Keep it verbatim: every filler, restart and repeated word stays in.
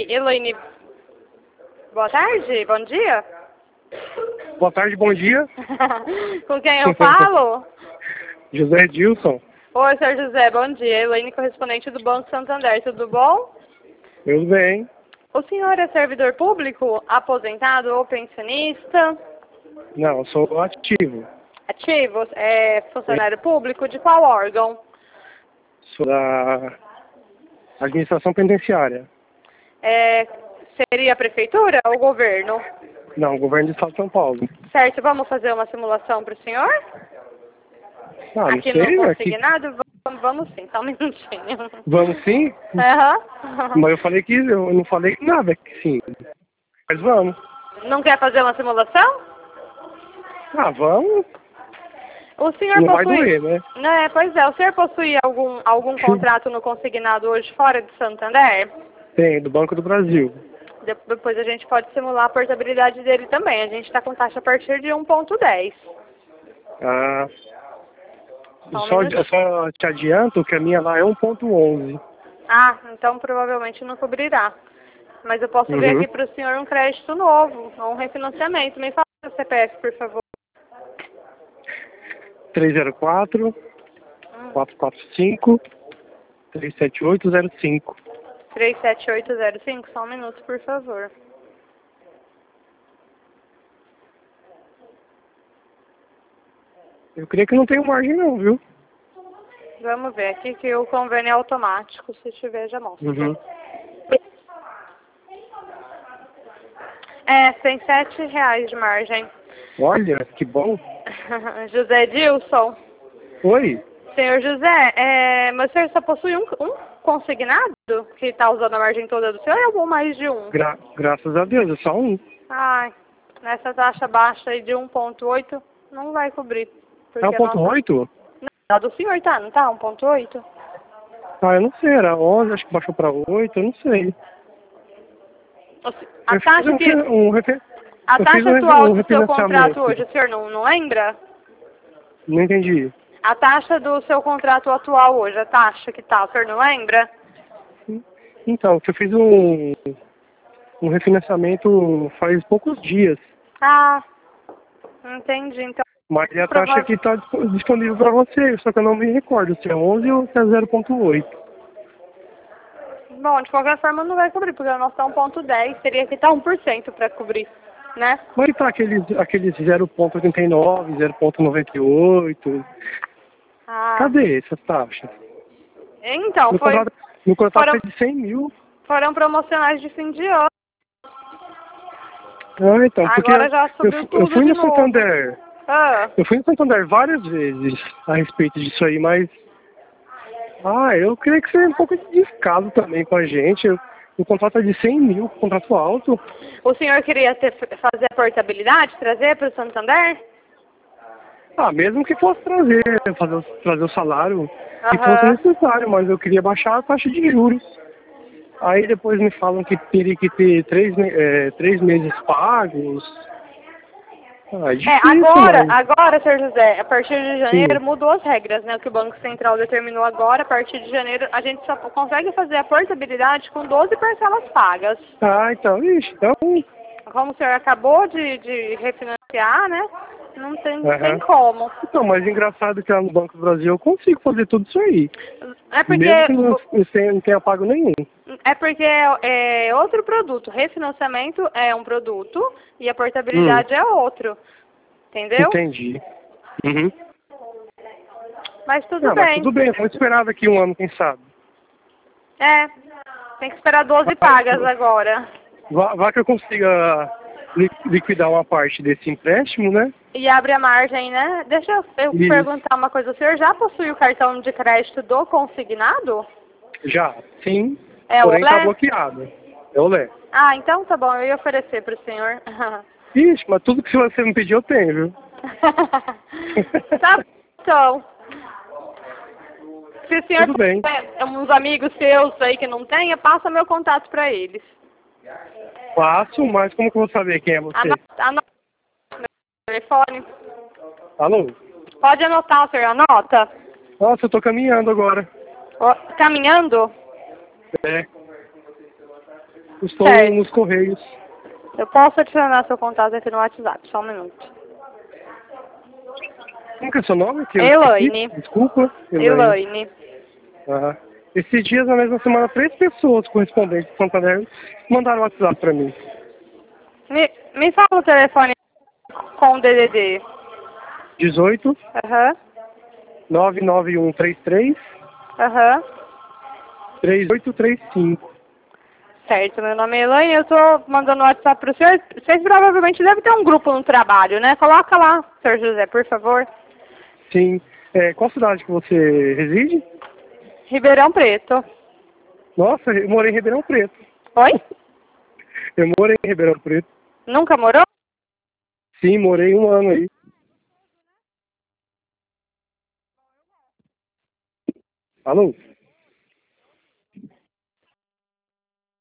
Oi, Elaine. Boa tarde, bom dia. Boa tarde, bom dia. Com quem eu falo? José Edilson. Oi, senhor José, bom dia. Elaine, correspondente do Banco Santander, tudo bom? Tudo bem. O senhor é servidor público, aposentado ou pensionista? Não, eu sou ativo. Ativo? É funcionário público de qual órgão? Sou da administração penitenciária. É, seria a prefeitura ou o governo? Não, governo do estado de São Paulo. Certo, vamos fazer uma simulação para o senhor? Ah, não Aqui sei, no aqui... consignado? Vamos, vamos sim, só um minutinho. Vamos sim? Aham. Mas eu falei que eu não falei nada que sim. Mas vamos. Não quer fazer uma simulação? Ah, vamos. O senhor Não vai possui... doer, né? É, pois é, o senhor possui algum, algum contrato no consignado hoje fora de Santander? Tem, do Banco do Brasil. De- Depois a gente pode simular a portabilidade dele também. A gente está com taxa a partir de um ponto dez. Ah, Só um só, minutinho. eu só te adianto que a minha lá é um ponto onze. Ah, então provavelmente não cobrirá. Mas eu posso ver Uhum. aqui para o senhor um crédito novo, ou um refinanciamento. Me fala o C P F, por favor. três zero quatro, quatro quatro cinco, três sete oito zero cinco. três sete oito zero cinco, só um minuto, por favor. Eu creio que não tem margem não, viu? Vamos ver aqui que o convênio é automático, se tiver já mostra. Uhum. É, tem sete reais de margem. Olha, que bom. José Edilson. Oi? Senhor José, é, mas o senhor só possui um, um consignado que está usando a margem toda do senhor ou mais de um? Gra graças a Deus, é só um. Ai, nessa taxa baixa aí de um ponto oito, não vai cobrir. É um a ponto nossa- oito? Não, a do senhor tá, não tá? um ponto oito? Ah, eu não sei, era onze, acho que baixou para oito, eu não sei. O se- A Eu fiz taxa um, que... um, refe- A eu fiz taxa um, atual um do seu contrato refinanciamento. hoje, o senhor não, não lembra? Não entendi. A taxa do seu contrato atual hoje, a taxa que tá, o senhor não lembra? Então, eu fiz um, um refinanciamento faz poucos dias. Ah, entendi. Então, Mas é a prova- taxa que está disponível para você, só que eu não me recordo se é onze ou se é zero ponto oito. bom, de qualquer forma não vai cobrir, porque o nosso tá um ponto dez, teria que estar um por cento para cobrir, né? Mas tá aqueles, aqueles zero ponto oitenta e nove, zero ponto noventa e oito. Ah, Cadê essas taxas? então, No foi, contrato, no contrato foram, é de cem mil. foram promocionais de fim de ano. Ah, então, porque Agora já eu, subiu eu tudo fui de no novo. Santander. Ah, Eu fui no Santander várias vezes a respeito disso aí, mas... Ah, eu creio que seria um pouco de descaso também com a gente. Eu- O contrato é de cem mil, contrato alto. o senhor queria ter, fazer a portabilidade, trazer para o Santander? Ah, mesmo que fosse trazer, fazer, o- trazer o salário, que Aham. fosse necessário, mas eu queria baixar a taxa de juros. Aí depois me falam que teria que ter três, me- é, três meses pagos. Ah, é É, difícil, agora, mas... agora, senhor José, a partir de janeiro Sim. mudou as regras, né? O que o Banco Central determinou agora, a partir de janeiro, a gente só consegue fazer a portabilidade com doze parcelas pagas. Ah, então, ixi, então... Como o senhor acabou de, de refinanciar, né? Não tem, não tem Aham. como. Então, mas engraçado que lá no Banco do Brasil eu consigo fazer tudo isso aí. É porque, Mesmo que não, não tenha, não tenha pago nenhum. é porque é, é outro produto. Refinanciamento é um produto e a portabilidade Hum. é outro. Entendeu? Entendi. Uhum. Mas tudo Não, mas bem. tudo bem, vamos esperar daqui um ano, quem sabe. É, tem que esperar doze Vai- pagas agora. Vai, vai que eu consiga li- liquidar uma parte desse empréstimo, né? E abre a margem, né? Deixa eu, eu Isso. perguntar uma coisa. O senhor já possui o cartão de crédito do consignado? Já, sim. É o Porém tá Olé? bloqueado. É o Lé. Ah, então tá bom. Eu ia oferecer para o senhor. Ixi, mas tudo que você me pediu eu tenho, viu? Tá bom, então. Se o senhor Tudo bem. tiver uns amigos seus aí que não tenha, passa meu contato para eles. Faço, mas como que eu vou saber quem é você? Anota, anota meu telefone. Alô? Pode anotar, senhor. Anota. Nossa, eu tô caminhando agora. Ó, caminhando? É. Estou Certo. nos Correios. Eu posso adicionar seu contato aqui no WhatsApp, só um minuto. Como que é seu nome? Que eu Elaine. esqueci? Desculpa. Elaine. Ah, esses dias, na mesma semana, três pessoas correspondentes de Santander mandaram WhatsApp pra mim. Me, me fala o telefone com o D D D. dezoito, Aham, nove nove um três três, aham. três oito três cinco. Certo, meu nome é Elaine, eu tô mandando o WhatsApp pro senhor. Vocês provavelmente devem ter um grupo no trabalho, né? Coloca lá, senhor José, por favor. Sim. É, qual cidade que você reside? Ribeirão Preto. Nossa, eu morei em Ribeirão Preto. Oi? Eu morei em Ribeirão Preto. Nunca morou? Sim, morei um ano aí. Alô?